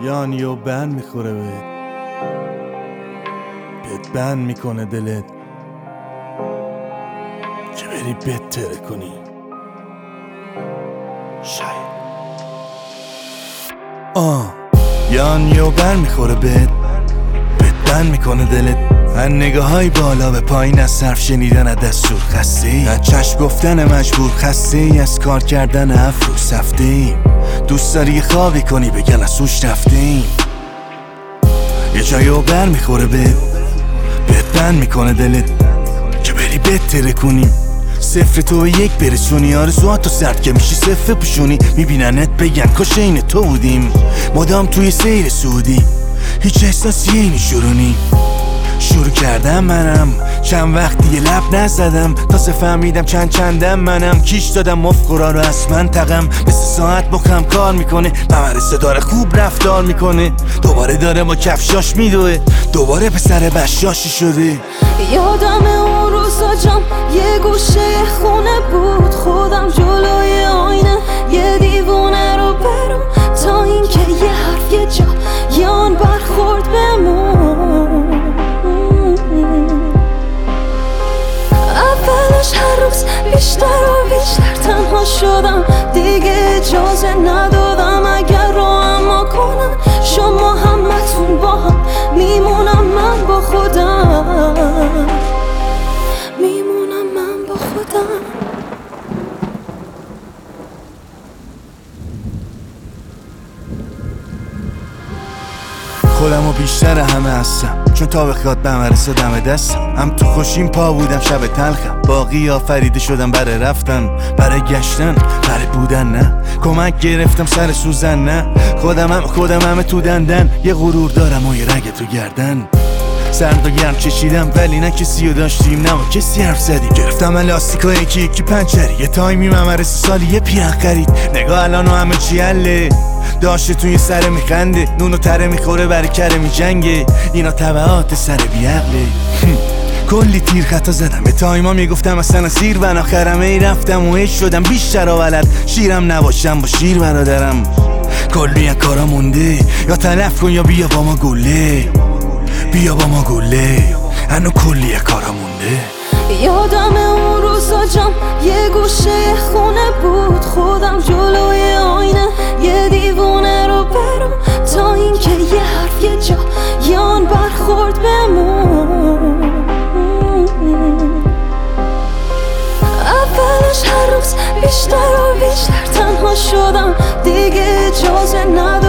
یعنی و بند میخوره بهت بند میکنه دلت که بری بهتره کنی. شاید یعنی و بند میخوره بهت بند میکنه دلت. از نگاه های بالا به پایین، از صرف شنیدن از دستور خسته ای، از چشم گفتن مجبور خسته ای، از کار کردن افرو سفته ایم. دوست داری خوابی کنی بگن از سوش رفته ایم. یه جایی و بر میخوره بهت بند میکنه دلت که بری بهتره کنی. صفر تو یک برسونی، آرزوهاتو سرد که میشی صفر پوشونی. میبیننت بگن کاش این تو بودیم، مدام توی سیر سعودی، هیچ احساسی اینی شورونی. شروع کردم منم چند وقت دیگه لب نزدم، تازه فهمیدم چندم منم. کیش دادم مفقورا رو از من تقم، به 3 ساعت مخم کار میکنه، ممرسه داره خوب رفتار میکنه. دوباره داره با کفشاش میدوه، دوباره پسر بشاشی شده. یادم اون روزا جام یه گوشه خونه بود، خودم جلوی آینه یه دیوونه رو برم، تا اینکه یه حرف یه جا یان برخورد بمون. اولش هر روز بیشتر و بیشتر تنها شدم، دیگه اجازه ندادم اگر رو اما کنم. شما همتون با هم میمونم، من با خودم میمونم، من با خودم. خودمو بیشتر همه هستم، چون تا بخواد بمرسه دم دستم. هم تو خوشیم پا بودم شب تلخم، باقی آفریده شدم برای رفتن، برای گشتن، برای بودن. نه کمک گرفتم سر سوزن، نه خودم تو دندن. یه غرور دارم و یه رگ تو گردن. سرد و گرم چشیدم ولی نه کسی رو داشتیم، نه با کسی حرف زدیم. گرفتم لاستیکا یکی پنچری، یه تایمی ممرسه سالی یه پیرن خرید. نگاه الان و همه چی حله، داشته توی سر میخنده، نونو تره میخوره برای کره میجنگه. اینا تبعات سر بیعقله. کلی تیر خطا زدم، به تایما میگفتم اصلا سیر، و آخرم ای رفتم و ایش شدم بیشتر و ولد. شیرم نباشم با شیر برادرم، کلی از کارا مونده. یا تلف کن یا بیا با ما گله، بیا با ما گله، هنو کلی از کارا مونده. یادم اون روزا جام یه گوشه خونه بود، خودم جلوی آینه یه دیوونه رو برم، تا اینکه یه حرف یه جا یان برخورد بمون. اولش هر روز بیشتر و بیشتر تنها شدم، دیگه اجازه ندادم